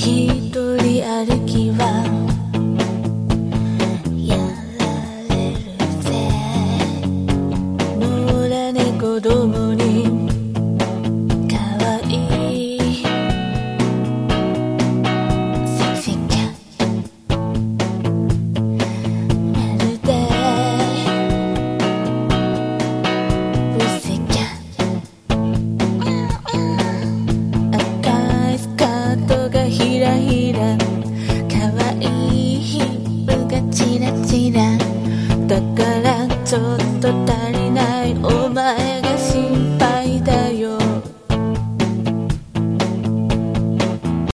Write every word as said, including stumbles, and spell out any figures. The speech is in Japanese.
一人歩きはやられるぜ。野良猫どもにかわいいセクシーキャッまるでプッシーキャッ赤いスカートがひらひらかわいい皮膚がチラチラだからちょっと足りないお前